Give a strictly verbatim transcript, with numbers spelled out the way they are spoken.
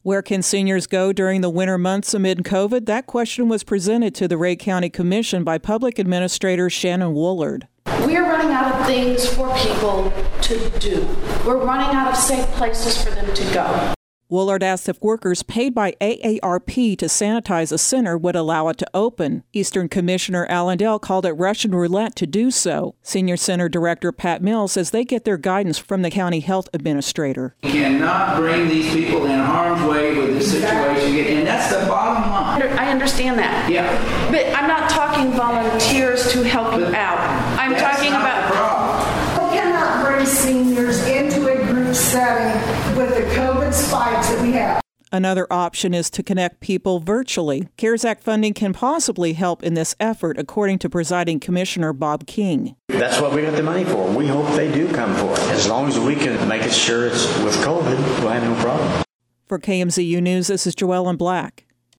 Where can seniors go during the winter months amid COVID? That question was presented to the Rhea County Commission by Public Administrator Shannon Woolard. We are running out of things for people to do. We're running out of safe places for them to go. Woolard asked if workers paid by A A R P to sanitize a center would allow it to open. Eastern Commissioner Allendale called it Russian roulette to do so. Senior Center Director Pat Mills says they get their guidance from the county health administrator. We cannot bring these people in harm's way with this situation, and that's the bottom line. I understand that. Yeah. But I'm not talking volunteers to help you out. I'm talking about... The problem. We cannot bring seniors into a group setting with the COVID spikes that we have. Another option is to connect people virtually. CARES Act funding can possibly help in this effort, according to Presiding Commissioner Bob King. That's what we got the money for. We hope they do come for it. As long as we can make it sure it's with COVID, we'll have no problem. For K M Z U News, this is Joellen Black.